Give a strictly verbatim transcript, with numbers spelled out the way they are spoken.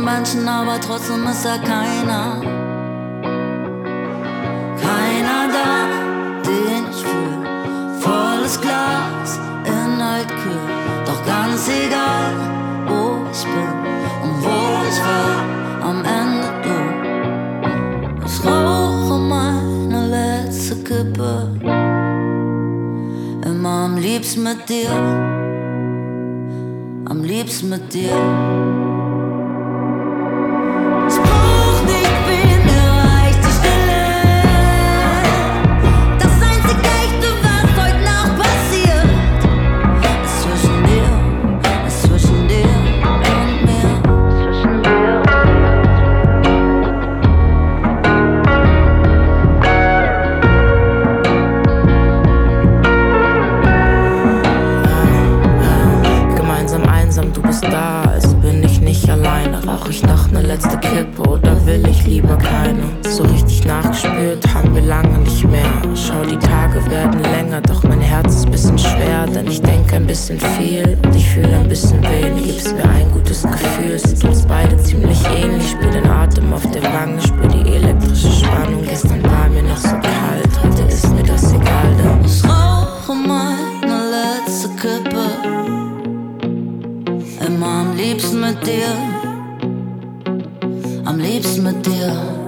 Menschen, aber trotzdem ist da keiner. Keiner da, den ich fühl. Volles Glas, Inhalt kühl. Doch ganz egal, wo ich bin und wo ich war, am Ende du. Ich rauche meine letzte Kippe, immer am liebsten mit dir, am liebsten mit dir. Ich brauch nicht viel, mir reicht die Stille. Das einzige Echte, was heute Nacht passiert, ist zwischen dir, ist zwischen dir und mir. Zwischen dir. Gemeinsam einsam, du bist da, also bin ich nicht alleine. Rauch ich noch ne letzte Kippe oder will ich lieber keine? So richtig nachgespürt haben wir lange nicht mehr. Schau, die Tage werden länger, doch mein Herz ist bisschen schwer. Denn ich denke ein bisschen viel und ich fühle ein bisschen wenig. Gibst mir ein gutes Gefühl, es sieht uns beide ziemlich ähnlich. Spür den Atem auf der Wange, spür die elektrische Spannung. Gestern war mir noch so kalt, heute ist mir das egal, denn Ich rauche meine letzte Kippe, immer am liebsten mit dir, am liebsten mit dir.